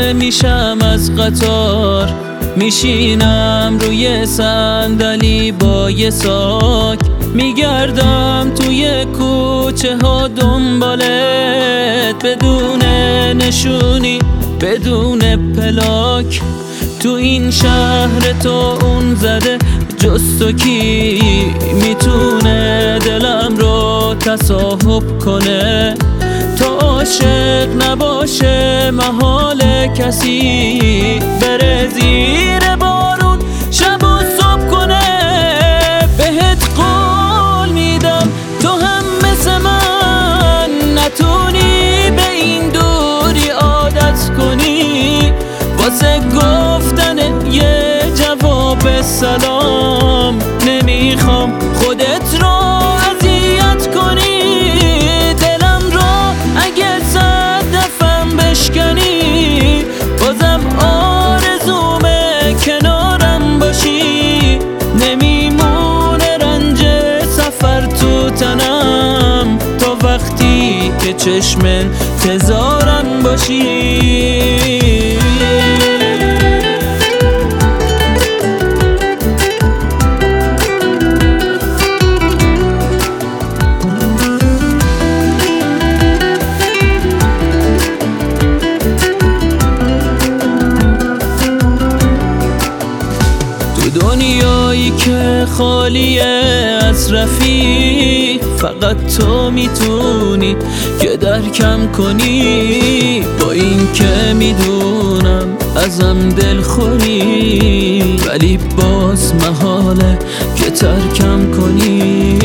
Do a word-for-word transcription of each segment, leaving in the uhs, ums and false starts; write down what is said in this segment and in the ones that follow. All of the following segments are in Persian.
میشم از قطار، میشینم روی صندلی با یه ساک، میگردم توی کوچه ها دنبالت، بدون نشونی بدون پلاک. تو این شهر تو اون زده جز تو کی میتونه دلم رو تصاحب کنه؟ تا عاشق نباشه محال کسی بره زیر بارون شب و صبح کنه. بهت قول میدم تو هم مثل من نتونی به این دوری عادت کنی، واسه گفتن یه جواب سلام نمیخوام خودت رو اذیت کنی. دلم رو اگه صد دفعه بشکنی بازم آرزومه کنارم باشی، نمیمونه رنج سفر تو تنم تا وقتی که چشم انتظارم باشی. دنیایی که خالیه از رفیق، فقط تو میتونی که درکم کنی. با این که میدونم ازم دلخوری، ولی باز محاله که ترکم کنی.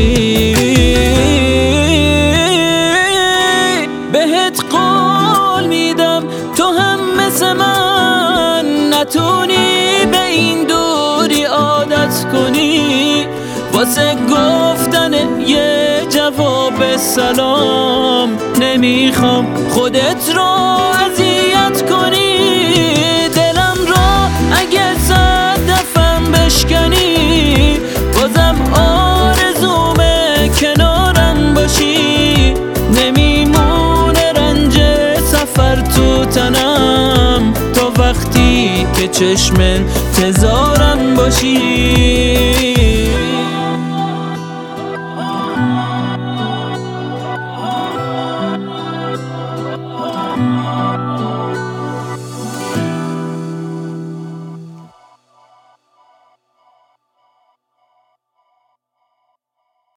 بهت قول میدم تو هم مثل من نتونی به این دوری عادت کنی، واسه گفتن یه جواب سلام نمیخوام خودت رو اذیت کنی. دلم رو اگه صد دفعه بشکنی بازم آرزومه کنارم باشی، نمیمونه رنج سفر تو تنم تا وقتی که چشم انتظارم باشی.